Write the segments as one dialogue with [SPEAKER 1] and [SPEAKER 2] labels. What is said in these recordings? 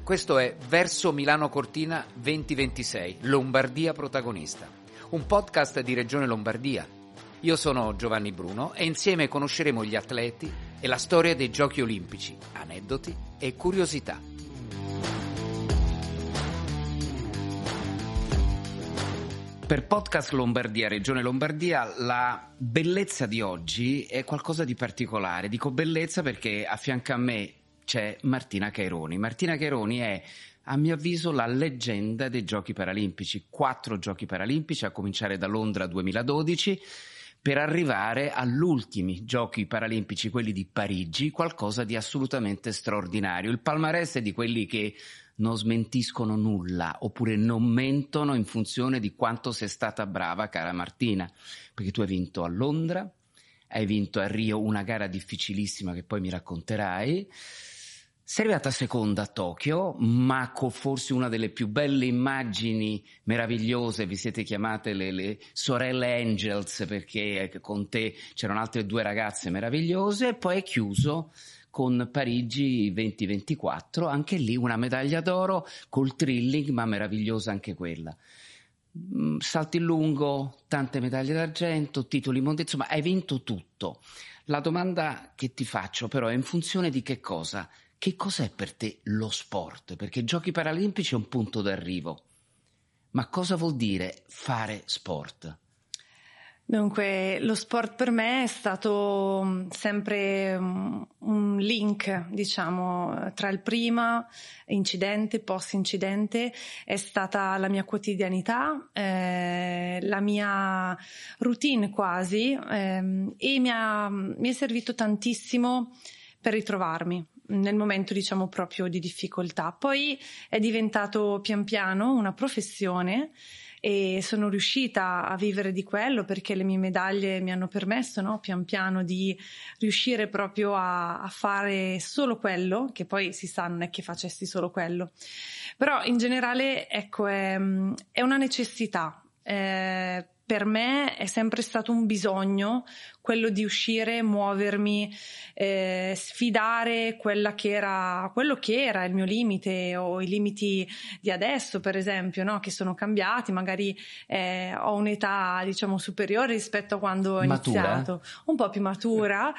[SPEAKER 1] Questo è Verso Milano Cortina 2026, Lombardia protagonista, un podcast di Regione Lombardia. Io sono Giovanni Bruno e insieme conosceremo gli atleti e la storia dei Giochi Olimpici, aneddoti e curiosità. Per Podcast Lombardia, Regione Lombardia, la bellezza di oggi è qualcosa di particolare. Dico bellezza perché a fianco a me c'è Martina Caironi. Martina Caironi è, a mio avviso, la leggenda dei Giochi Paralimpici. 4 Giochi Paralimpici, a cominciare da Londra 2012, per arrivare agli ultimi Giochi Paralimpici, quelli di Parigi, qualcosa di assolutamente straordinario. Il palmarès è di quelli che non smentiscono nulla, oppure non mentono in funzione di quanto sei stata brava, cara Martina, perché tu hai vinto a Londra, hai vinto a Rio una gara difficilissima che poi mi racconterai, sei arrivata seconda a Tokyo, ma con forse una delle più belle immagini meravigliose, vi siete chiamate le sorelle Angels, perché con te c'erano altre 2 ragazze meravigliose, e poi è chiuso con Parigi 2024, anche lì una medaglia d'oro col thrilling, ma meravigliosa anche quella. Salti in lungo, tante medaglie d'argento, titoli mondiali, insomma hai vinto tutto. La domanda che ti faccio però è in funzione di che cosa? Che cos'è per te lo sport? Perché Giochi Paralimpici è un punto d'arrivo, ma cosa vuol dire fare sport?
[SPEAKER 2] Dunque, lo sport per me è stato sempre un link, diciamo, tra il prima incidente, post incidente, è stata la mia quotidianità, la mia routine quasi, e mi è servito tantissimo per ritrovarmi nel momento, diciamo, proprio di difficoltà. Poi è diventato pian piano una professione e sono riuscita a vivere di quello perché le mie medaglie mi hanno permesso, no, pian piano di riuscire proprio a fare solo quello, che poi si sa non è che facessi solo quello, però in generale ecco è una necessità. Per me è sempre stato un bisogno quello di uscire, muovermi, sfidare quello che era il mio limite o i limiti di adesso, per esempio, no? Che sono cambiati, magari ho un'età, diciamo, superiore rispetto a quando ho iniziato, un po' più matura,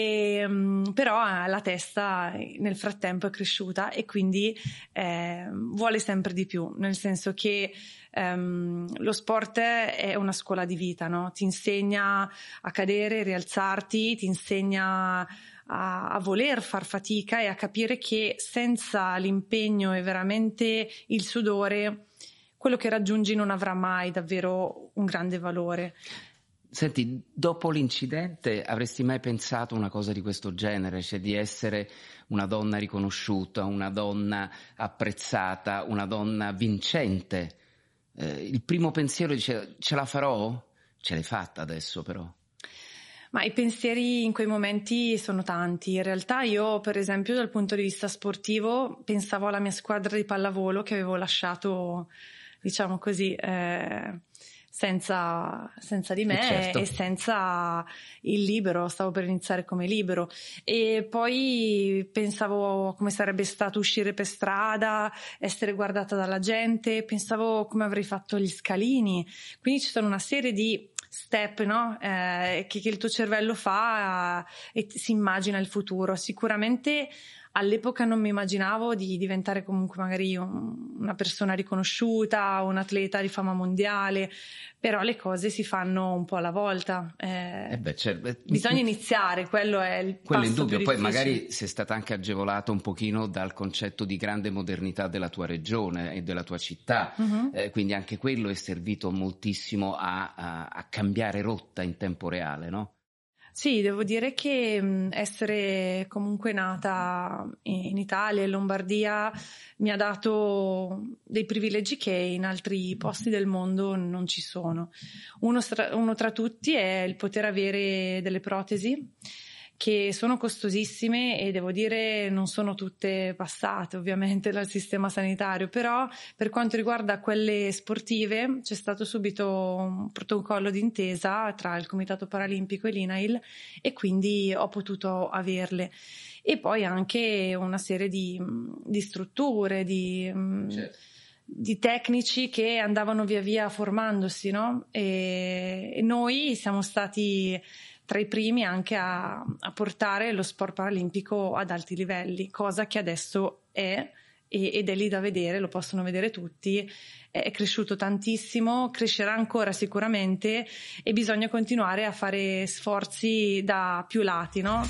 [SPEAKER 2] però la testa nel frattempo è cresciuta e quindi vuole sempre di più, nel senso che lo sport è una scuola di vita, no? Ti insegna a cadere, rialzarti, ti insegna a voler far fatica e a capire che senza l'impegno e veramente il sudore, quello che raggiungi non avrà mai davvero un grande valore.
[SPEAKER 1] Senti, dopo l'incidente avresti mai pensato una cosa di questo genere, cioè di essere una donna riconosciuta, una donna apprezzata, una donna vincente? Il primo pensiero dice: ce la farò? Ce l'hai fatta adesso però.
[SPEAKER 2] Ma i pensieri in quei momenti sono tanti. In realtà io, per esempio, dal punto di vista sportivo, pensavo alla mia squadra di pallavolo che avevo lasciato, diciamo così, senza di me, certo. E senza il libero, stavo per iniziare come libero, e poi pensavo come sarebbe stato uscire per strada, essere guardata dalla gente, pensavo come avrei fatto gli scalini, quindi ci sono una serie di step, no? Che il tuo cervello fa e si immagina il futuro. Sicuramente all'epoca non mi immaginavo di diventare comunque magari una persona riconosciuta, un atleta di fama mondiale, però le cose si fanno un po' alla volta. Bisogna iniziare, quello è il
[SPEAKER 1] quello
[SPEAKER 2] passo
[SPEAKER 1] indubbio.
[SPEAKER 2] più
[SPEAKER 1] Poi
[SPEAKER 2] difficile.
[SPEAKER 1] magari sei stata anche agevolata un pochino dal concetto di grande modernità della tua regione e della tua città, quindi anche quello è servito moltissimo a cambiare rotta in tempo reale, no?
[SPEAKER 2] Sì, devo dire che essere comunque nata in Italia, in Lombardia, mi ha dato dei privilegi che in altri posti del mondo non ci sono. Uno tra tutti è il poter avere delle protesi che sono costosissime e devo dire non sono tutte passate ovviamente dal sistema sanitario, però per quanto riguarda quelle sportive c'è stato subito un protocollo d'intesa tra il Comitato Paralimpico e l'INAIL e quindi ho potuto averle. E poi anche una serie di strutture,
[SPEAKER 1] Certo.
[SPEAKER 2] di tecnici che andavano via via formandosi, no? E noi siamo stati tra i primi anche a portare lo sport paralimpico ad alti livelli, cosa che adesso è ed è lì da vedere, lo possono vedere tutti, è cresciuto tantissimo, crescerà ancora sicuramente e bisogna continuare a fare sforzi da più lati, no?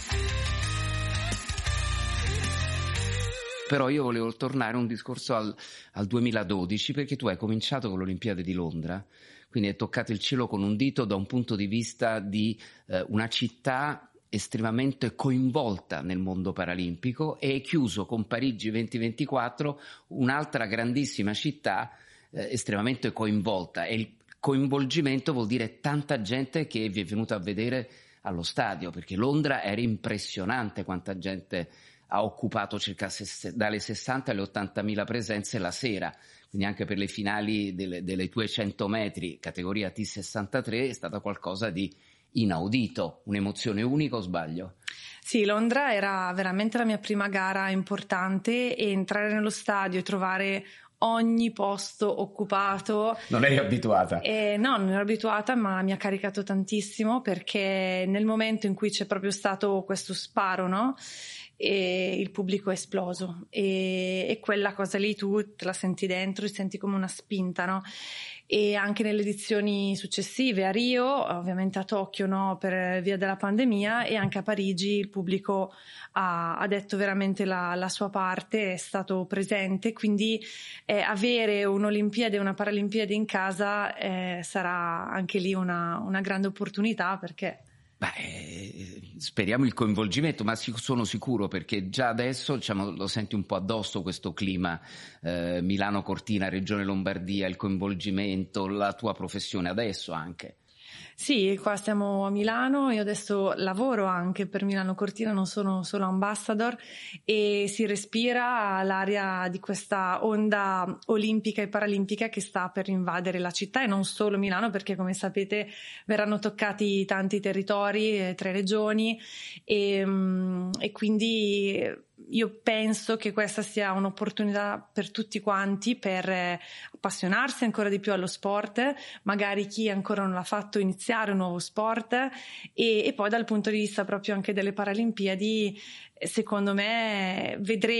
[SPEAKER 1] Però io volevo tornare a un discorso al 2012, perché tu hai cominciato con l'Olimpiade di Londra, quindi hai toccato il cielo con un dito da un punto di vista di una città estremamente coinvolta nel mondo paralimpico, e hai chiuso con Parigi 2024 un'altra grandissima città estremamente coinvolta, e il coinvolgimento vuol dire tanta gente che vi è venuta a vedere allo stadio, perché Londra era impressionante quanta gente ha occupato, circa dalle 60 alle 80.000 presenze la sera, quindi anche per le finali delle tue 100 metri categoria T63 è stata qualcosa di inaudito, un'emozione unica, o sbaglio?
[SPEAKER 2] Sì, Londra era veramente la mia prima gara importante e entrare nello stadio e trovare ogni posto occupato.
[SPEAKER 1] Non eri abituata?
[SPEAKER 2] No, non ero abituata, ma mi ha caricato tantissimo, perché nel momento in cui c'è proprio stato questo sparo, no? E il pubblico è esploso e quella cosa lì tu te la senti dentro, ti senti come una spinta, no? E anche nelle edizioni successive, a Rio, ovviamente a Tokyo no, per via della pandemia, e anche a Parigi il pubblico ha detto veramente la sua parte, è stato presente, quindi avere un'Olimpiade e una Paralimpiade in casa sarà anche lì una grande opportunità, perché
[SPEAKER 1] speriamo il coinvolgimento, ma sono sicuro, perché già adesso lo senti un po' addosso questo clima, Milano Cortina, Regione Lombardia, il coinvolgimento, la tua professione adesso anche.
[SPEAKER 2] Sì, qua stiamo a Milano, io adesso lavoro anche per Milano Cortina, non sono solo ambassador, e si respira l'aria di questa onda olimpica e paralimpica che sta per invadere la città, e non solo Milano, perché come sapete verranno toccati tanti territori, 3 regioni, e quindi io penso che questa sia un'opportunità per tutti quanti per appassionarsi ancora di più allo sport, magari chi ancora non l'ha fatto iniziare un nuovo sport, e poi dal punto di vista proprio anche delle Paralimpiadi, secondo me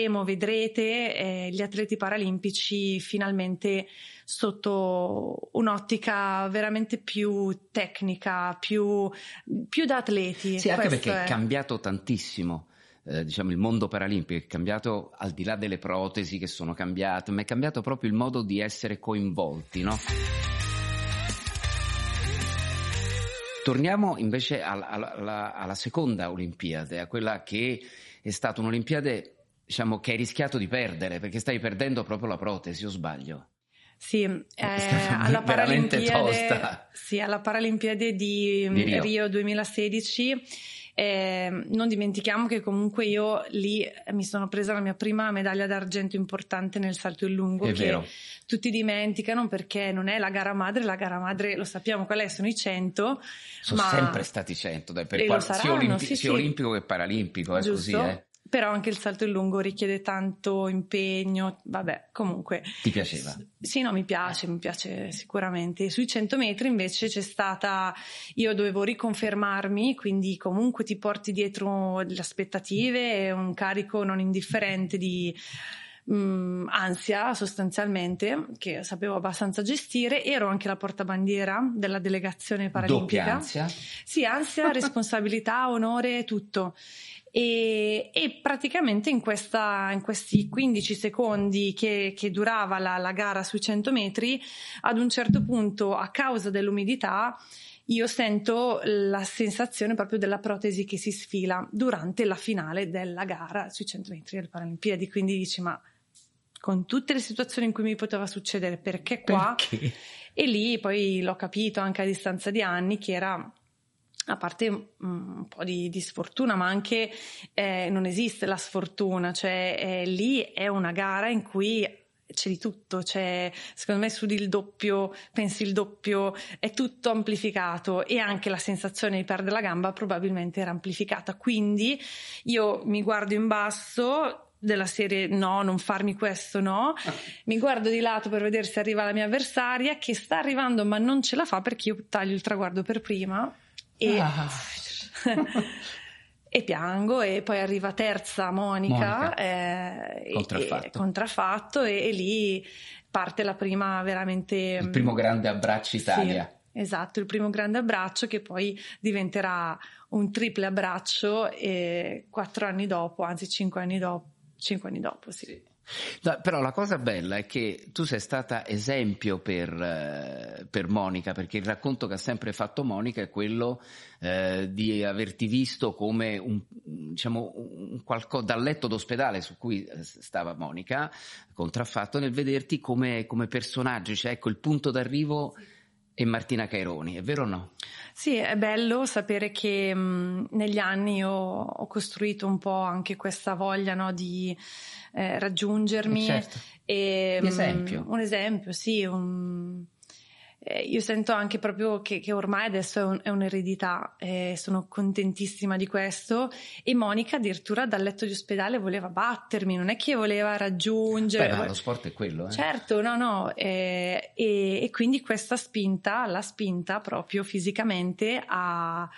[SPEAKER 2] vedrete gli atleti paralimpici finalmente sotto un'ottica veramente più tecnica, più da atleti.
[SPEAKER 1] Sì, anche perché è cambiato tantissimo. Diciamo il mondo paralimpico è cambiato, al di là delle protesi che sono cambiate, ma è cambiato proprio il modo di essere coinvolti, no? Torniamo invece alla seconda Olimpiade, a quella che è stata un'Olimpiade, diciamo, che hai rischiato di perdere, perché stai perdendo proprio la protesi, o sbaglio?
[SPEAKER 2] Sì, alla Paralimpiade di Rio 2016. Non dimentichiamo che comunque io lì mi sono presa la mia prima medaglia d'argento importante nel salto in lungo,
[SPEAKER 1] è
[SPEAKER 2] che
[SPEAKER 1] vero.
[SPEAKER 2] Tutti dimenticano, perché non è la gara madre lo sappiamo qual è, sono i 100.
[SPEAKER 1] Sono sempre stati 100, sia olimpico che paralimpico, è così,
[SPEAKER 2] Però anche il salto in lungo richiede tanto impegno, vabbè, comunque.
[SPEAKER 1] Ti piaceva?
[SPEAKER 2] Sì, no, mi piace sicuramente. Sui 100 metri invece io dovevo riconfermarmi, quindi comunque ti porti dietro le aspettative e un carico non indifferente di ansia sostanzialmente, che sapevo abbastanza gestire. Ero anche la portabandiera della delegazione paralimpica.
[SPEAKER 1] Doppia ansia?
[SPEAKER 2] Sì, ansia, responsabilità, onore, tutto. E praticamente in questi 15 secondi che durava la gara sui 100 metri, ad un certo punto, a causa dell'umidità, io sento la sensazione proprio della protesi che si sfila durante la finale della gara sui 100 metri delle Paralimpiadi. Quindi dici, ma con tutte le situazioni in cui mi poteva succedere, perché qua?
[SPEAKER 1] Perché?
[SPEAKER 2] E lì poi l'ho capito anche a distanza di anni che era a parte un po' di sfortuna, ma anche non esiste la sfortuna, cioè lì è una gara in cui c'è di tutto, cioè secondo me studi il doppio, pensi il doppio, è tutto amplificato, e anche la sensazione di perdere la gamba probabilmente era amplificata, quindi io mi guardo in basso della serie no, non farmi questo, no, mi guardo di lato per vedere se arriva la mia avversaria, che sta arrivando ma non ce la fa perché io taglio il traguardo per prima e e piango, e poi arriva terza Monica. Contraffatto, e lì parte la prima veramente
[SPEAKER 1] il primo grande abbraccio Italia.
[SPEAKER 2] Sì, esatto, il primo grande abbraccio che poi diventerà un triple abbraccio 4 anni dopo, anzi 5 anni dopo, sì.
[SPEAKER 1] No, però la cosa bella è che tu sei stata esempio per Monica, perché il racconto che ha sempre fatto Monica è quello di averti visto come un qualcosa dal letto d'ospedale su cui stava Monica, contraffatto, nel vederti come personaggio, cioè ecco il punto d'arrivo è Martina Caironi, è vero o no?
[SPEAKER 2] Sì, è bello sapere che negli anni ho costruito un po' anche questa voglia, no, di raggiungermi.
[SPEAKER 1] Certo.
[SPEAKER 2] E,
[SPEAKER 1] un
[SPEAKER 2] esempio, sì. Io sento anche proprio che ormai adesso è un'eredità, sono contentissima di questo, e Monica addirittura dal letto di ospedale voleva battermi, non è che voleva raggiungere.
[SPEAKER 1] Beh, no, lo sport è quello.
[SPEAKER 2] Certo, no, e quindi questa spinta, la spinta proprio fisicamente a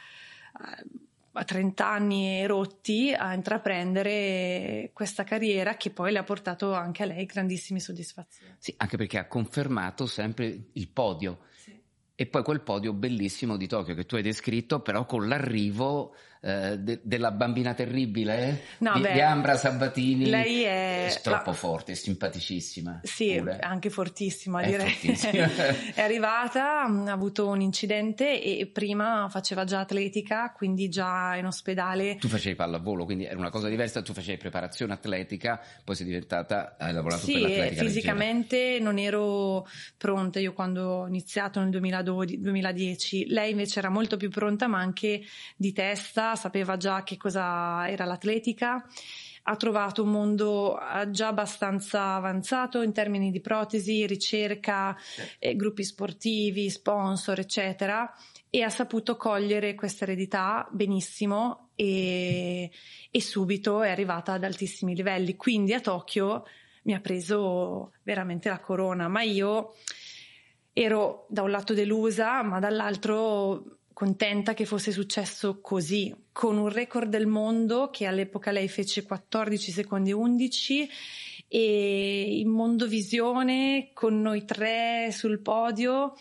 [SPEAKER 2] 30 anni rotti a intraprendere questa carriera che poi le ha portato anche a lei grandissime soddisfazioni.
[SPEAKER 1] Sì, anche perché ha confermato sempre il podio. Sì. E poi quel podio bellissimo di Tokyo che tu hai descritto, però con l'arrivo della bambina terribile di Ambra Sabatini.
[SPEAKER 2] Lei è
[SPEAKER 1] troppo forte, simpaticissima.
[SPEAKER 2] Sì,
[SPEAKER 1] pure.
[SPEAKER 2] Anche fortissima, direi. Fortissima. È arrivata, ha avuto un incidente e prima faceva già atletica, quindi già in ospedale.
[SPEAKER 1] Tu facevi pallavolo, quindi era una cosa diversa, tu facevi preparazione atletica, poi sei diventata, hai lavorato per l'atletica.
[SPEAKER 2] Sì, fisicamente leggera. Non ero pronta io quando ho iniziato nel 2010, lei invece era molto più pronta, ma anche di testa, sapeva già che cosa era l'atletica, ha trovato un mondo già abbastanza avanzato in termini di protesi, ricerca, gruppi sportivi, sponsor, eccetera, e ha saputo cogliere questa eredità benissimo e subito è arrivata ad altissimi livelli. Quindi a Tokyo mi ha preso veramente la corona, ma io ero da un lato delusa, ma dall'altro contenta che fosse successo così, con un record del mondo che all'epoca lei fece 14 secondi 11, e in mondovisione con noi 3 sul podio,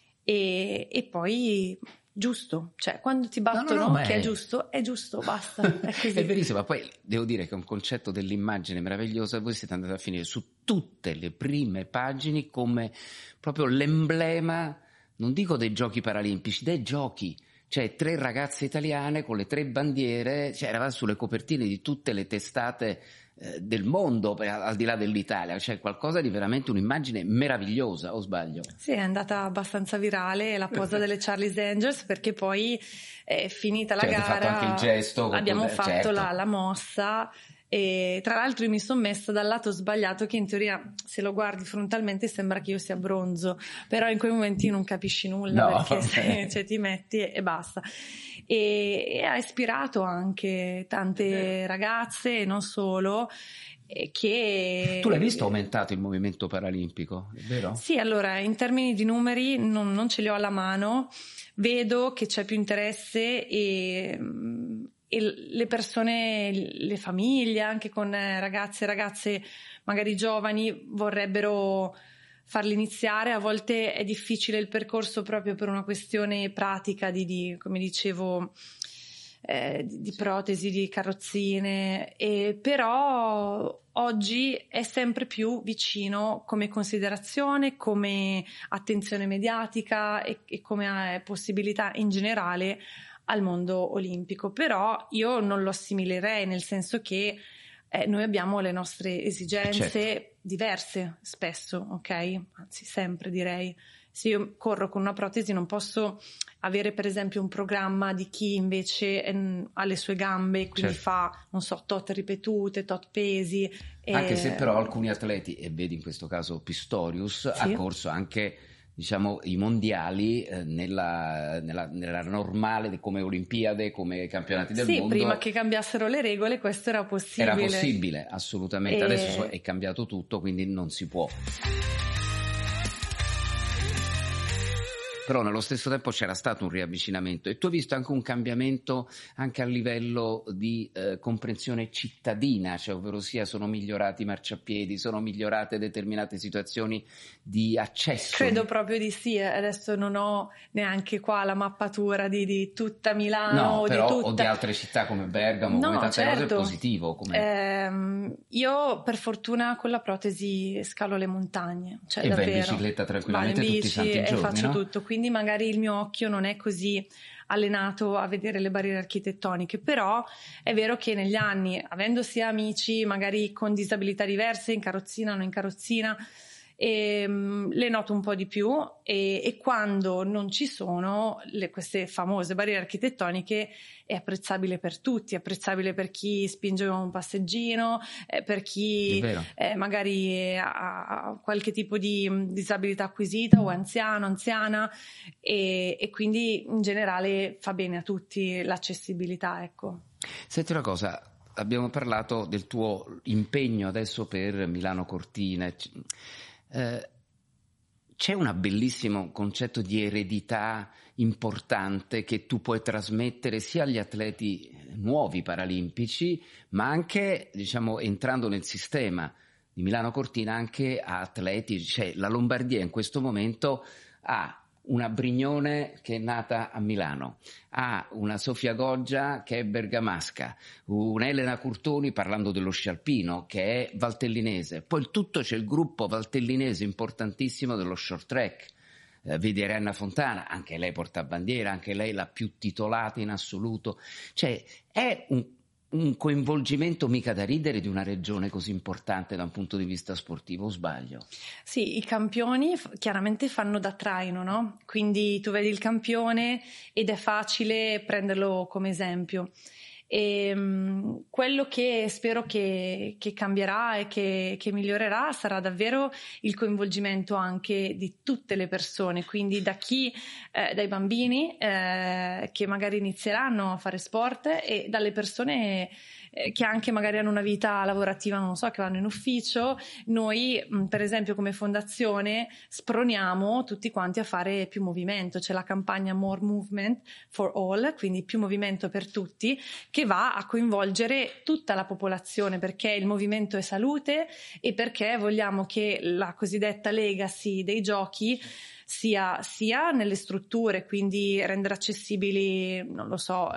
[SPEAKER 2] e poi giusto, cioè quando ti battono che è giusto, basta, è così.
[SPEAKER 1] È verissimo, ma poi devo dire che è un concetto dell'immagine meravigliosa. Voi siete andati a finire su tutte le prime pagine come proprio l'emblema, non dico dei giochi paralimpici, dei giochi, cioè 3 ragazze italiane con le 3 bandiere, cioè eravate sulle copertine di tutte le testate del mondo, al di là dell'Italia, cioè qualcosa di veramente un'immagine meravigliosa, o sbaglio?
[SPEAKER 2] Sì, è andata abbastanza virale la posa delle Charlie's Angels, perché poi finita la gara
[SPEAKER 1] fatto anche il gesto,
[SPEAKER 2] abbiamo fatto
[SPEAKER 1] certo.
[SPEAKER 2] la mossa. E tra l'altro io mi sono messa dal lato sbagliato, che in teoria se lo guardi frontalmente sembra che io sia bronzo, però in quei momenti non capisci nulla, perché ti metti e basta. E ha ispirato anche tante ragazze e non solo, che...
[SPEAKER 1] Tu l'hai visto aumentato il movimento paralimpico, è vero?
[SPEAKER 2] Sì, allora in termini di numeri non ce li ho alla mano, vedo che c'è più interesse e le persone, le famiglie anche con ragazzi e ragazze magari giovani vorrebbero farli iniziare. A volte è difficile il percorso proprio per una questione pratica di come dicevo, di protesi, di carrozzine, però oggi è sempre più vicino come considerazione, come attenzione mediatica e come possibilità in generale al mondo olimpico. Però io non lo assimilerei, nel senso che noi abbiamo le nostre esigenze diverse spesso, ok? Anzi sempre direi, Se io corro con una protesi non posso avere per esempio un programma di chi invece ha le sue gambe, quindi
[SPEAKER 1] certo,
[SPEAKER 2] fa, non so, tot ripetute, tot pesi.
[SPEAKER 1] anche se però alcuni atleti, e vedi in questo caso Pistorius,
[SPEAKER 2] Sì.
[SPEAKER 1] ha corso anche, diciamo, i mondiali nella normale, come Olimpiade, come campionati del
[SPEAKER 2] Sì,
[SPEAKER 1] mondo.
[SPEAKER 2] prima che cambiassero le regole questo era possibile.
[SPEAKER 1] Era possibile, assolutamente. Adesso è cambiato tutto, quindi non si può. Però nello stesso tempo c'era stato un riavvicinamento, e tu hai visto anche un cambiamento anche a livello di comprensione cittadina, cioè ovvero sia sono migliorati i marciapiedi, sono migliorate determinate situazioni di accesso.
[SPEAKER 2] Credo proprio di sì, adesso non ho neanche qua la mappatura di tutta Milano,
[SPEAKER 1] no, però,
[SPEAKER 2] di tutta...
[SPEAKER 1] o di altre città come Bergamo,
[SPEAKER 2] no,
[SPEAKER 1] come tante cose, è
[SPEAKER 2] certo.
[SPEAKER 1] positivo.
[SPEAKER 2] Io per fortuna con la protesi scalo le montagne, cioè
[SPEAKER 1] e
[SPEAKER 2] davvero.
[SPEAKER 1] vai in bicicletta tranquillamente
[SPEAKER 2] vado in
[SPEAKER 1] tutti i
[SPEAKER 2] bici
[SPEAKER 1] santi
[SPEAKER 2] e
[SPEAKER 1] giorni,
[SPEAKER 2] faccio
[SPEAKER 1] no?
[SPEAKER 2] tutto, quindi magari il mio occhio non è così allenato a vedere le barriere architettoniche, però è vero che negli anni, avendo sia amici magari con disabilità diverse, in carrozzina o non in carrozzina, le noto un po' di più, e quando non ci sono queste famose barriere architettoniche è apprezzabile per tutti, è apprezzabile per chi spinge un passeggino, per chi magari ha qualche tipo di disabilità acquisita o anziano, anziana, e quindi in generale fa bene a tutti l'accessibilità, ecco.
[SPEAKER 1] Senti una cosa, abbiamo parlato del tuo impegno adesso per Milano Cortina. C'è un bellissimo concetto di eredità importante che tu puoi trasmettere sia agli atleti nuovi paralimpici, ma anche, diciamo, entrando nel sistema di Milano Cortina, anche a atleti. Cioè, la Lombardia in questo momento ha una Brignone che è nata a Milano, ha una Sofia Goggia che è bergamasca, un'Elena Curtoni, parlando dello sci alpino, che è valtellinese. Poi c'è il gruppo valtellinese importantissimo dello short track. Vedi Arianna Fontana, anche lei porta bandiera, anche lei la più titolata in assoluto. Cioè è un coinvolgimento mica da ridere di una regione così importante da un punto di vista sportivo, o sbaglio?
[SPEAKER 2] Sì, i campioni chiaramente fanno da traino, no? Quindi tu vedi il campione ed è facile prenderlo come esempio. E quello che spero che cambierà e che migliorerà sarà davvero il coinvolgimento anche di tutte le persone, quindi da chi, dai bambini che magari inizieranno a fare sport, e dalle persone che anche magari hanno una vita lavorativa, non so, che vanno in ufficio. Noi per esempio come fondazione sproniamo tutti quanti a fare più movimento, c'è la campagna More Movement for All, quindi più movimento per tutti, che va a coinvolgere tutta la popolazione, perché il movimento è salute e perché vogliamo che la cosiddetta legacy dei giochi sia nelle strutture, quindi rendere accessibili, non lo so,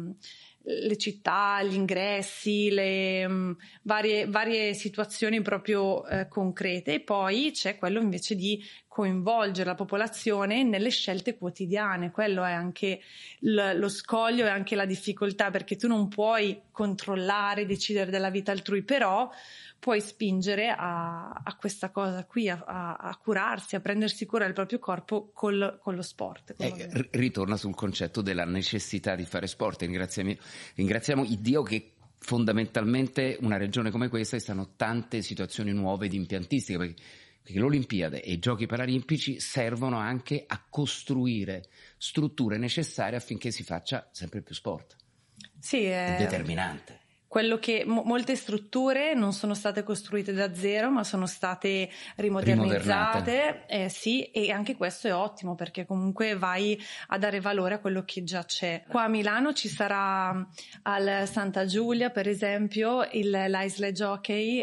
[SPEAKER 2] le città, gli ingressi, le varie situazioni proprio concrete, e poi c'è quello invece di coinvolgere la popolazione nelle scelte quotidiane. Quello è anche lo scoglio e anche la difficoltà, perché tu non puoi controllare, decidere della vita altrui, però puoi spingere a questa cosa qui, a curarsi, a prendersi cura del proprio corpo con lo sport.
[SPEAKER 1] Ritorna sul concetto della necessità di fare sport. Ringraziamo il Dio che fondamentalmente una regione come questa stanno tante situazioni nuove di impiantistica, perché l'Olimpiade e i Giochi Paralimpici servono anche a costruire strutture necessarie affinché si faccia sempre più sport.
[SPEAKER 2] Sì,
[SPEAKER 1] è determinante.
[SPEAKER 2] Quello che molte strutture non sono state costruite da zero, ma sono state rimodernizzate, sì, e anche questo è ottimo, perché comunque vai a dare valore a quello che già c'è. Qua a Milano ci sarà al Santa Giulia, per esempio, l'Isle Jockey,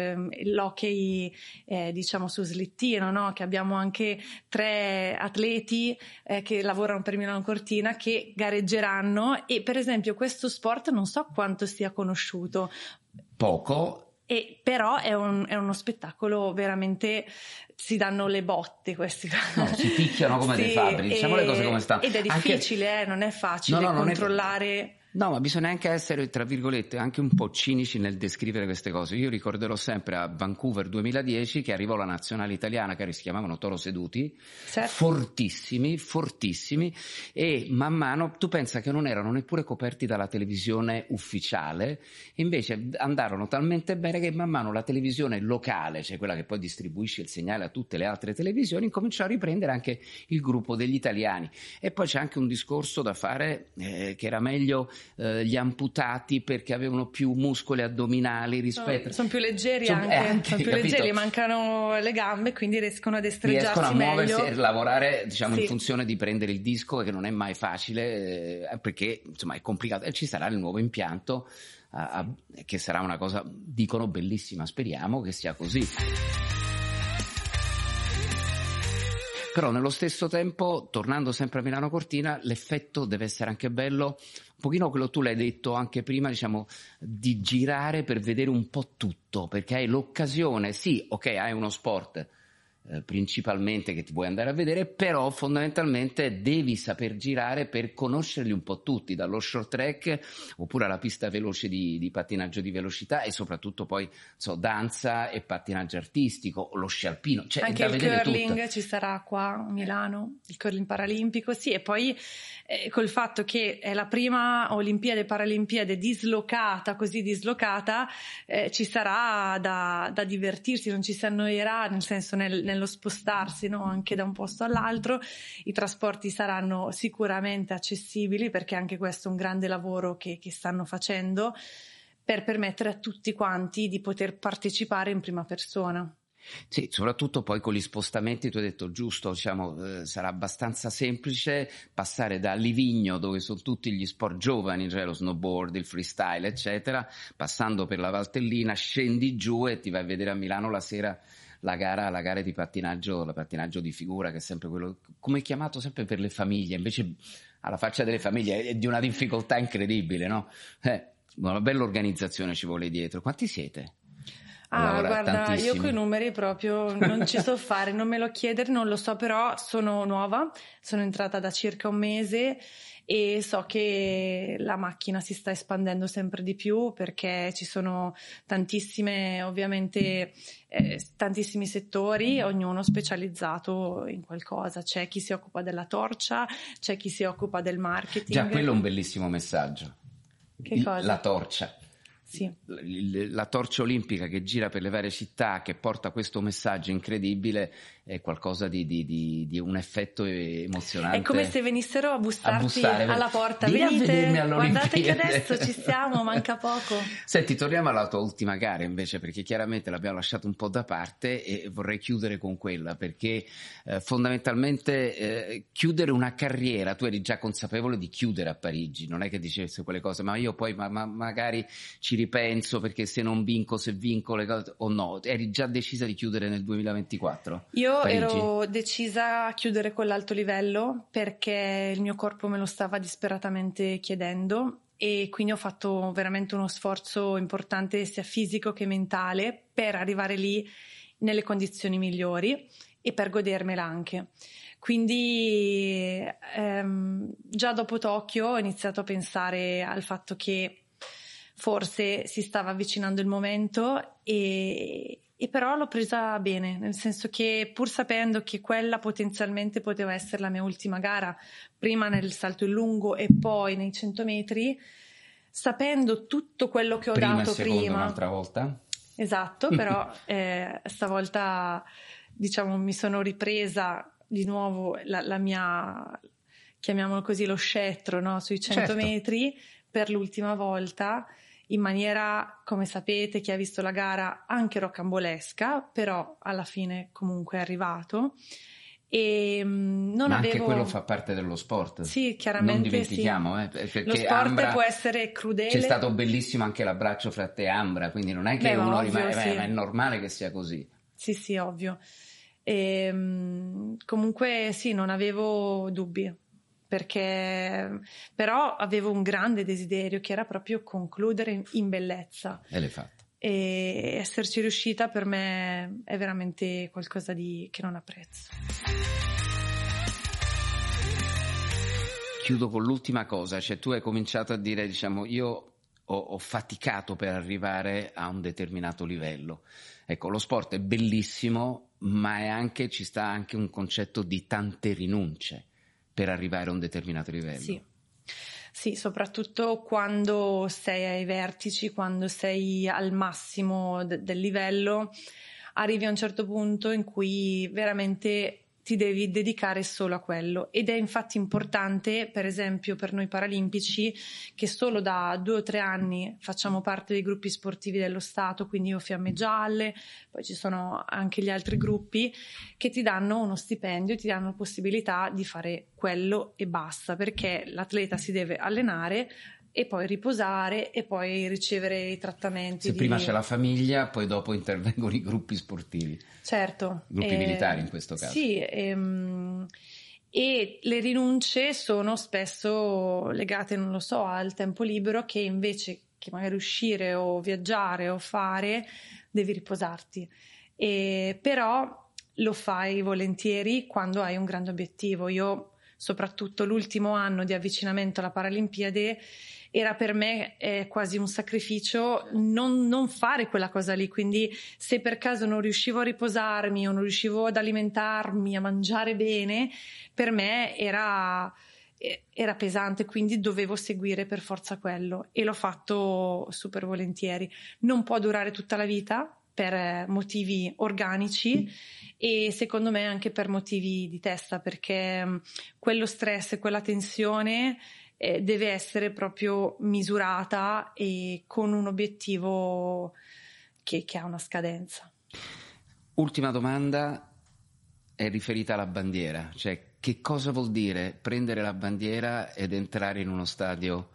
[SPEAKER 2] l'hockey diciamo su slittino, no? Che abbiamo anche 3 atleti che lavorano per Milano Cortina che gareggeranno, e per esempio questo sport non so quanto sia conosciuto.
[SPEAKER 1] Poco.
[SPEAKER 2] Però è uno spettacolo veramente, si danno le botte questi.
[SPEAKER 1] No, si picchiano come dei fabbri, diciamo le cose come stanno.
[SPEAKER 2] Ed è difficile, non è facile controllare.
[SPEAKER 1] No, ma bisogna anche essere, tra virgolette, anche un po' cinici nel descrivere queste cose. Io ricorderò sempre a Vancouver 2010 che arrivò la nazionale italiana, che si chiamavano Toro Seduti,
[SPEAKER 2] certo.
[SPEAKER 1] fortissimi, e man mano, tu pensa che non erano neppure coperti dalla televisione ufficiale, invece andarono talmente bene che man mano la televisione locale, cioè quella che poi distribuisce il segnale a tutte le altre televisioni, cominciò a riprendere anche il gruppo degli italiani. E poi c'è anche un discorso da fare, che era meglio gli amputati perché avevano più muscoli addominali rispetto...
[SPEAKER 2] Sono più leggeri anche, sono più leggeri, mancano le gambe, quindi riescono ad estreggiarsi meglio.
[SPEAKER 1] Riescono a muoversi e lavorare, diciamo,
[SPEAKER 2] sì,
[SPEAKER 1] in funzione di prendere il disco, che non è mai facile, perché insomma è complicato. E ci sarà il nuovo impianto, che sarà una cosa, dicono, bellissima, speriamo che sia così. Però nello stesso tempo, tornando sempre a Milano Cortina, l'effetto deve essere anche bello, un pochino quello tu l'hai detto anche prima, diciamo, di girare per vedere un po' tutto, perché hai l'occasione, sì, ok, hai uno sport principalmente che ti vuoi andare a vedere, però fondamentalmente devi saper girare per conoscerli un po' tutti, dallo short track oppure alla pista veloce di pattinaggio di velocità, e soprattutto poi danza e pattinaggio artistico, lo sci alpino, cioè
[SPEAKER 2] anche
[SPEAKER 1] da
[SPEAKER 2] il
[SPEAKER 1] vedere
[SPEAKER 2] curling
[SPEAKER 1] tutto.
[SPEAKER 2] ci sarà qua a Milano, il curling paralimpico, sì, e poi col fatto che è la prima Olimpiade Paralimpiade così dislocata, ci sarà da divertirsi, non ci si annoierà, nel senso nello spostarsi, no? Anche da un posto all'altro. I trasporti saranno sicuramente accessibili, perché anche questo è un grande lavoro che stanno facendo per permettere a tutti quanti di poter partecipare in prima persona.
[SPEAKER 1] Sì, soprattutto poi con gli spostamenti, tu hai detto giusto, diciamo, sarà abbastanza semplice passare da Livigno, dove sono tutti gli sport giovani, cioè lo snowboard, il freestyle, eccetera, passando per la Valtellina, scendi giù e ti vai a vedere a Milano la sera la gara di pattinaggio, la pattinaggio di figura, che è sempre quello, come è chiamato, sempre per le famiglie, invece alla faccia delle famiglie è di una difficoltà incredibile, no? Una bella organizzazione ci vuole dietro. Quanti siete?
[SPEAKER 2] Guarda, io coi numeri proprio non ci so fare, non me lo chiedere, non lo so, però sono nuova, sono entrata da circa un mese e so che la macchina si sta espandendo sempre di più, perché ci sono tantissime, ovviamente, tantissimi settori, ognuno specializzato in qualcosa. C'è chi si occupa della torcia, c'è chi si occupa del marketing.
[SPEAKER 1] Già, quello è un bellissimo messaggio.
[SPEAKER 2] Che cosa?
[SPEAKER 1] La torcia.
[SPEAKER 2] Sì.
[SPEAKER 1] La torcia olimpica che gira per le varie città, che porta questo messaggio incredibile, è qualcosa di un effetto emozionante.
[SPEAKER 2] È come se venissero a bussarti alla porta.
[SPEAKER 1] Venite,
[SPEAKER 2] guardate che adesso ci siamo, manca poco.
[SPEAKER 1] Senti, torniamo alla tua ultima gara invece, perché chiaramente l'abbiamo lasciato un po' da parte e vorrei chiudere con quella, perché fondamentalmente chiudere una carriera, tu eri già consapevole di chiudere a Parigi, non è che dicessi quelle cose, ma io poi magari ci ripenso, perché se non vinco, se vinco le cose, o no, eri già decisa di chiudere nel 2024?
[SPEAKER 2] Io
[SPEAKER 1] Parigi?
[SPEAKER 2] Ero decisa a chiudere con l'alto livello, perché il mio corpo me lo stava disperatamente chiedendo, e quindi ho fatto veramente uno sforzo importante sia fisico che mentale per arrivare lì nelle condizioni migliori e per godermela anche. Quindi già dopo Tokyo ho iniziato a pensare al fatto che forse si stava avvicinando il momento, e però l'ho presa bene, nel senso che, pur sapendo che quella potenzialmente poteva essere la mia ultima gara, prima nel salto in lungo e poi nei 100 metri, sapendo tutto quello che ho dato prima.
[SPEAKER 1] Un'altra volta?
[SPEAKER 2] Esatto, però stavolta, diciamo, mi sono ripresa di nuovo la mia, chiamiamolo così, lo scettro, no? Sui 100 metri per l'ultima volta, in maniera, come sapete, chi ha visto la gara, anche rocambolesca, però alla fine comunque è arrivato. E
[SPEAKER 1] Ma anche quello fa parte dello sport.
[SPEAKER 2] Sì, chiaramente.
[SPEAKER 1] Non dimentichiamo,
[SPEAKER 2] sì.
[SPEAKER 1] Perché
[SPEAKER 2] lo sport
[SPEAKER 1] Ambra,
[SPEAKER 2] può essere crudele.
[SPEAKER 1] C'è stato bellissimo anche l'abbraccio fra te e Ambra, quindi non è che uno rimane,
[SPEAKER 2] sì.
[SPEAKER 1] Ma è normale che sia così.
[SPEAKER 2] Sì, ovvio. E, comunque sì, non avevo dubbi, perché però avevo un grande desiderio, che era proprio concludere in bellezza.
[SPEAKER 1] E l'hai fatto.
[SPEAKER 2] E esserci riuscita per me è veramente qualcosa che non ha prezzo.
[SPEAKER 1] Chiudo con l'ultima cosa, cioè tu hai cominciato a dire, diciamo, io ho faticato per arrivare a un determinato livello. Ecco, lo sport è bellissimo, ma ci sta anche un concetto di tante rinunce per arrivare a un determinato livello.
[SPEAKER 2] Sì, soprattutto quando sei ai vertici, quando sei al massimo del livello, arrivi a un certo punto in cui veramente ti devi dedicare solo a quello, ed è infatti importante, per esempio per noi paralimpici, che solo da 2 o 3 anni facciamo parte dei gruppi sportivi dello Stato, quindi io Fiamme Gialle, poi ci sono anche gli altri gruppi che ti danno uno stipendio, ti danno la possibilità di fare quello e basta, perché l'atleta si deve allenare e poi riposare e poi ricevere i trattamenti.
[SPEAKER 1] Prima c'è la famiglia, poi dopo intervengono i gruppi sportivi.
[SPEAKER 2] Certo.
[SPEAKER 1] Gruppi militari in questo caso.
[SPEAKER 2] Sì, e le rinunce sono spesso legate, non lo so, al tempo libero, che invece che magari uscire o viaggiare o fare, devi riposarti. Però lo fai volentieri quando hai un grande obiettivo. Io, soprattutto l'ultimo anno di avvicinamento alla Paralimpiade, era per me quasi un sacrificio non fare quella cosa lì, quindi se per caso non riuscivo a riposarmi o non riuscivo ad alimentarmi, a mangiare bene, per me era pesante, quindi dovevo seguire per forza quello, e l'ho fatto super volentieri. Non può durare tutta la vita per motivi organici e secondo me anche per motivi di testa, perché quello stress e quella tensione deve essere proprio misurata e con un obiettivo che ha una scadenza.
[SPEAKER 1] Ultima domanda è riferita alla bandiera, cioè che cosa vuol dire prendere la bandiera ed entrare in uno stadio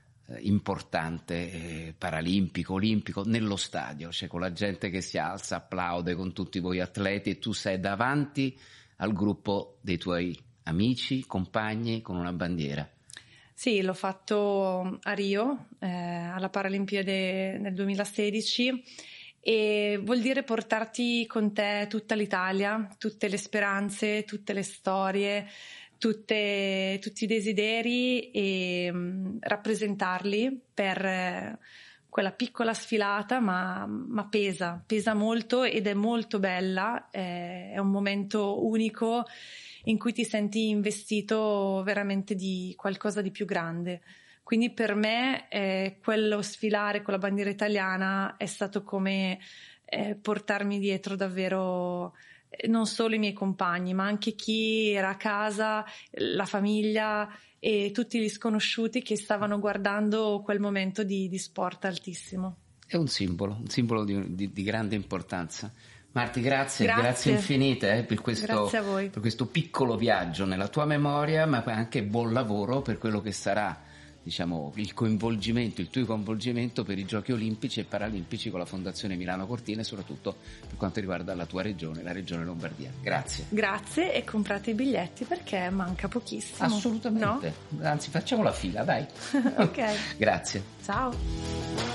[SPEAKER 1] importante, paralimpico, olimpico, nello stadio, cioè con la gente che si alza, applaude, con tutti voi atleti, e tu sei davanti al gruppo dei tuoi amici, compagni, con una bandiera.
[SPEAKER 2] Sì, l'ho fatto a Rio, alla Paralimpiade nel 2016, e vuol dire portarti con te tutta l'Italia, tutte le speranze, tutte le storie, tutti i desideri, e rappresentarli per quella piccola sfilata, ma pesa molto ed è molto bella, è un momento unico in cui ti senti investito veramente di qualcosa di più grande. Quindi per me quello sfilare con la bandiera italiana è stato come portarmi dietro davvero non solo i miei compagni, ma anche chi era a casa, la famiglia e tutti gli sconosciuti che stavano guardando quel momento di sport altissimo.
[SPEAKER 1] È un simbolo di grande importanza. Marti, grazie infinite per questo piccolo viaggio nella tua memoria, ma anche buon lavoro per quello che sarà, diciamo, il tuo coinvolgimento per i Giochi Olimpici e Paralimpici con la Fondazione Milano Cortina, e soprattutto per quanto riguarda la tua regione, la Regione Lombardia. Grazie,
[SPEAKER 2] e comprate i biglietti perché manca pochissimo.
[SPEAKER 1] Assolutamente, no? Anzi facciamo la fila, dai.
[SPEAKER 2] Ok.
[SPEAKER 1] Grazie.
[SPEAKER 2] Ciao.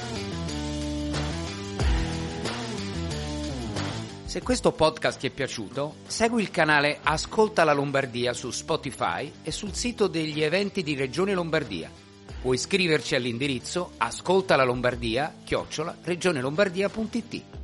[SPEAKER 1] Se questo podcast ti è piaciuto, segui il canale Ascolta la Lombardia su Spotify e sul sito degli eventi di Regione Lombardia. Puoi iscriverci all'indirizzo ascoltalalombardia@regionelombardia.it.